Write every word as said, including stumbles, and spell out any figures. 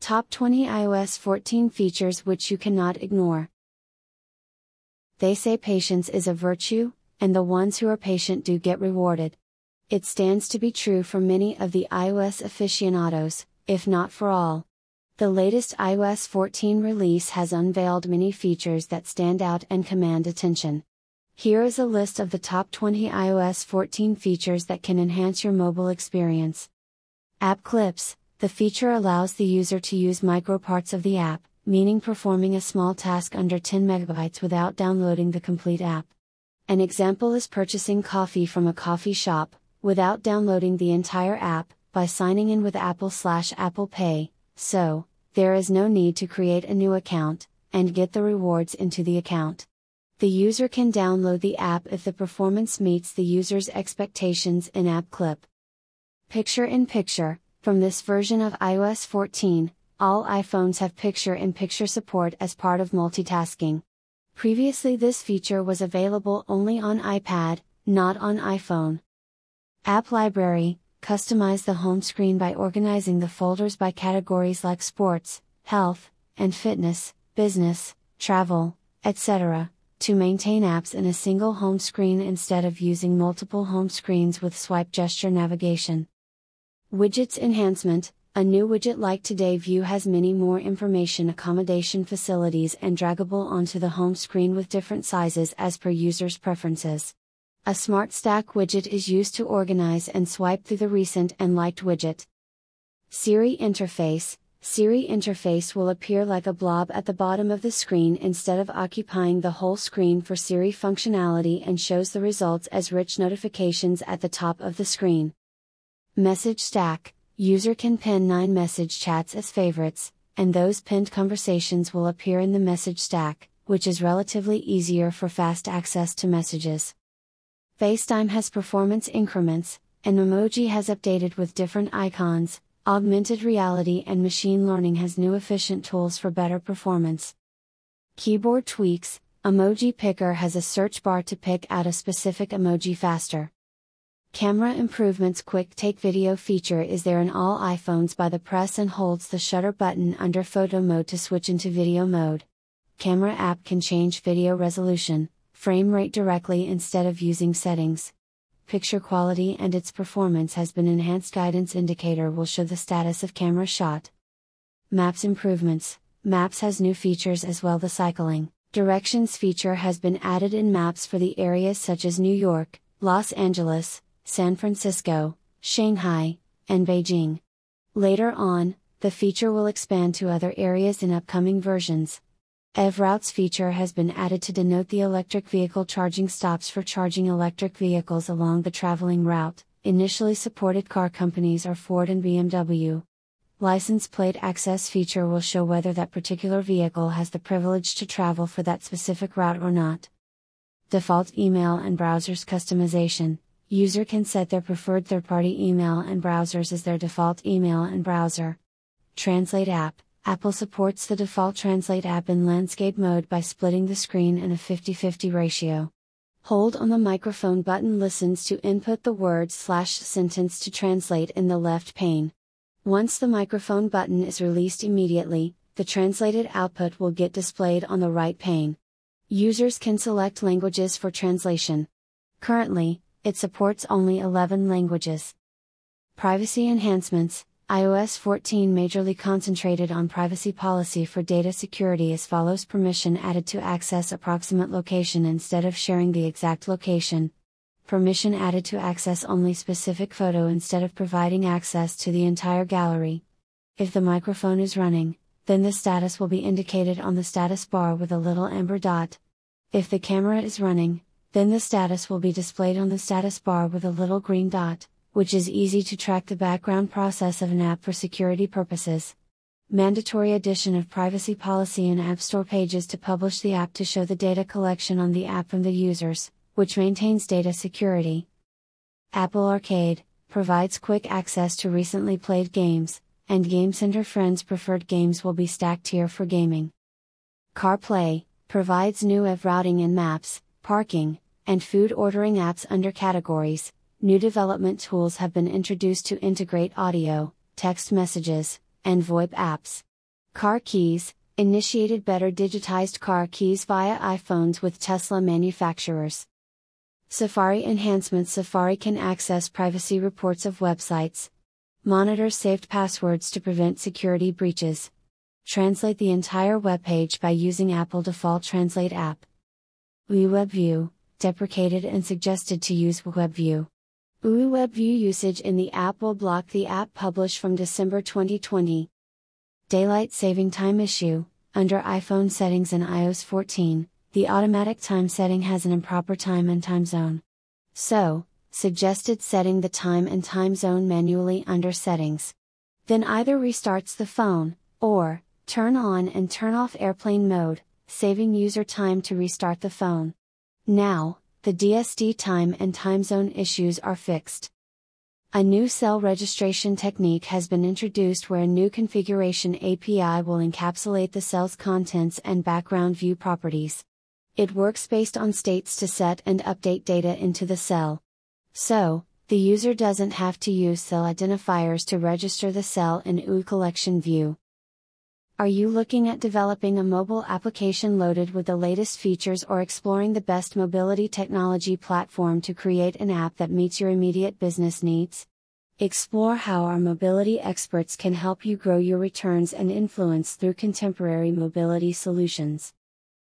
Top twenty iOS fourteen features which you cannot ignore. They say patience is a virtue, and the ones who are patient do get rewarded. It stands to be true for many of the iOS aficionados, if not for all. The latest iOS fourteen release has unveiled many features that stand out and command attention. Here is a list of the top twenty iOS fourteen features that can enhance your mobile experience. App Clips. The feature allows the user to use micro parts of the app, meaning performing a small task under ten megabytes without downloading the complete app. An example is purchasing coffee from a coffee shop, without downloading the entire app, by signing in with Apple slash Apple Pay, so, there is no need to create a new account, and get the rewards into the account. The user can download the app if the performance meets the user's expectations in App Clip. Picture-in-Picture. From this version of iOS fourteen, all iPhones have picture-in-picture support as part of multitasking. Previously this feature was available only on iPad, not on iPhone. App Library. Customize the home screen by organizing the folders by categories like sports, health, and fitness, business, travel, et cetera, to maintain apps in a single home screen instead of using multiple home screens with swipe gesture navigation. Widgets Enhancement. A new widget like Today View has many more information accommodation facilities and draggable onto the home screen with different sizes as per users' preferences. A Smart Stack widget is used to organize and swipe through the recent and liked widget. Siri Interface. Siri Interface will appear like a blob at the bottom of the screen instead of occupying the whole screen for Siri functionality and shows the results as rich notifications at the top of the screen. Message Stack. User can pin nine message chats as favorites, and those pinned conversations will appear in the message stack, which is relatively easier for fast access to messages. FaceTime has performance increments, and Emoji has updated with different icons. Augmented reality and machine learning has new efficient tools for better performance. Keyboard tweaks. Emoji Picker has a search bar to pick out a specific emoji faster. Camera improvements. Quick Take Video feature is there in all iPhones by the press and holds the shutter button under photo mode to switch into video mode. Camera app can change video resolution, frame rate directly instead of using settings. Picture quality and its performance has been enhanced. Guidance indicator will show the status of camera shot. Maps improvements. Maps has new features as well. The cycling directions feature has been added in Maps for the areas such as New York, Los Angeles, San Francisco, Shanghai, and Beijing. Later on, the feature will expand to other areas in upcoming versions. E V Routes feature has been added to denote the electric vehicle charging stops for charging electric vehicles along the traveling route. Initially supported car companies are Ford and B M W. License plate access feature will show whether that particular vehicle has the privilege to travel for that specific route or not. Default email and browsers customization. User can set their preferred third-party email and browsers as their default email and browser. Translate app. Apple supports the default Translate app in landscape mode by splitting the screen in a fifty fifty ratio. Hold on the microphone button listens to input the word slash sentence to translate in the left pane. Once the microphone button is released immediately, the translated output will get displayed on the right pane. Users can select languages for translation. Currently, it supports only eleven languages. Privacy enhancements. iOS fourteen majorly concentrated on privacy policy for data security as follows: permission added to access approximate location instead of sharing the exact location. Permission added to access only specific photo instead of providing access to the entire gallery. If the microphone is running, then the status will be indicated on the status bar with a little amber dot. If the camera is running, then the status will be displayed on the status bar with a little green dot, which is easy to track the background process of an app for security purposes. Mandatory addition of privacy policy in App Store pages to publish the app to show the data collection on the app from the users, which maintains data security. Apple Arcade provides quick access to recently played games, and Game Center Friends preferred games will be stacked here for gaming. CarPlay provides new E V routing in maps, parking, and food ordering apps under categories. New development tools have been introduced to integrate audio, text messages, and VoIP apps. Car keys initiated better digitized car keys via iPhones with Tesla manufacturers. Safari enhancements. Safari can access privacy reports of websites. Monitor saved passwords to prevent security breaches. Translate the entire web page by using Apple Default Translate app. U I WebView, deprecated and suggested to use WebView. U I WebView usage in the app will block the app published from December twenty twenty. Daylight saving time issue. Under iPhone settings in i O S fourteen, the automatic time setting has an improper time and time zone. So, suggested setting the time and time zone manually under settings. Then either restarts the phone, or, turn on and turn off airplane mode, saving user time to restart the phone. Now, the D S D time and time zone issues are fixed. A new cell registration technique has been introduced where a new configuration A P I will encapsulate the cell's contents and background view properties. It works based on states to set and update data into the cell. So, the user doesn't have to use cell identifiers to register the cell in U I collection view. Are you looking at developing a mobile application loaded with the latest features or exploring the best mobility technology platform to create an app that meets your immediate business needs? Explore how our mobility experts can help you grow your returns and influence through contemporary mobility solutions.